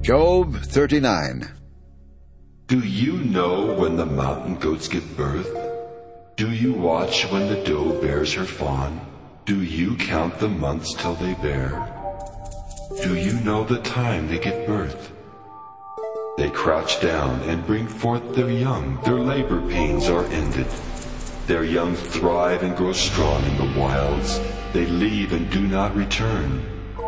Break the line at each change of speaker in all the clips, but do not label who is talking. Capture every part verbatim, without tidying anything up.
Job thirty-nine.
Do you know when the mountain goats give birth? Do you watch when the doe bears her fawn? Do you count the months till they bear? Do you know the time they give birth? They crouch down and bring forth their young. Their labor pains are ended. Their young thrive and grow strong in the wilds. They leave and do not return.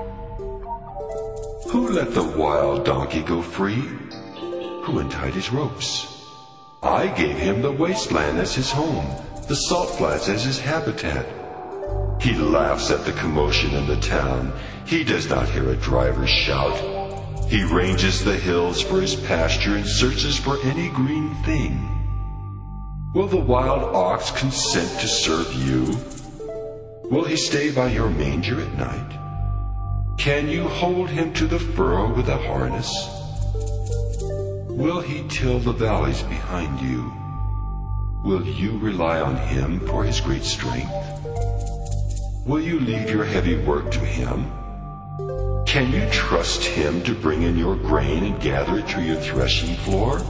Who let the wild donkey go free? Who untied his ropes? I gave him the wasteland as his home, the salt flats as his habitat. He laughs at the commotion in the town. He does not hear a driver shout. He ranges the hills for his pasture and searches for any green thing. Will the wild ox consent to serve you? Will he stay by your manger at night? Can you hold him to the furrow with a harness? Will he till the valleys behind you? Will you rely on him for his great strength? Will you leave your heavy work to him? Can you trust him to bring in your grain and gather it to your threshing floor?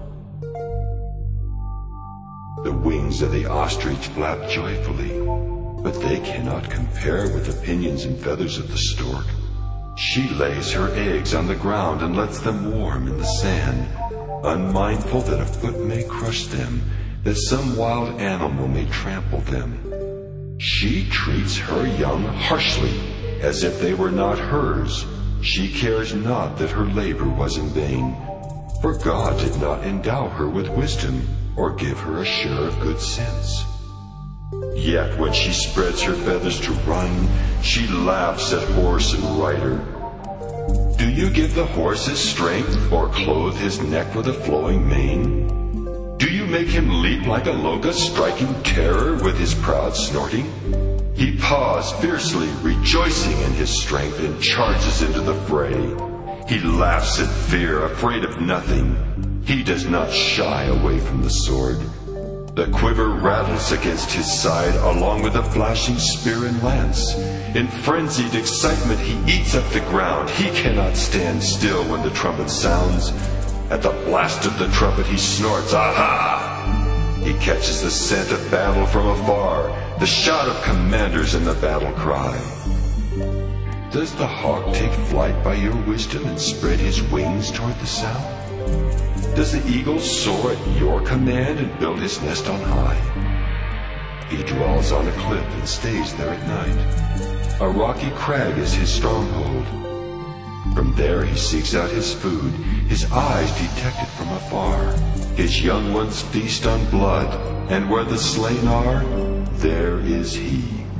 The wings of the ostrich flap joyfully, but they cannot compare with the pinions and feathers of the stork. She lays her eggs on the ground and lets them warm in the sand, unmindful that a foot may crush them, that some wild animal may trample them. She treats her young harshly, as if they were not hers. She cares not that her labor was in vain, for God did not endow her with wisdom, or give her a share of good sense. Yet when she spreads her feathers to run, she laughs at horse and rider. Do you give the horse his strength, or clothe his neck with a flowing mane? Do you make him leap like a locust, striking terror with his proud snorting? He paws fiercely, rejoicing in his strength, and charges into the fray. He laughs at fear, afraid of nothing. He does not shy away from the sword. The quiver rattles against his side, along with the flashing spear and lance. In frenzied excitement he eats up the ground. He cannot stand still when the trumpet sounds. At the blast of the trumpet he snorts, aha! He catches the scent of battle from afar, the shout of commanders and the battle cry. Does the hawk take flight by your wisdom and spread his wings toward the south? Does the eagle soar at your command and build his nest on high? He dwells on a cliff and stays there at night. A rocky crag is his stronghold. From there he seeks out his food. His eyes detect it from afar. His young ones feast on blood, and where the slain are, there is he.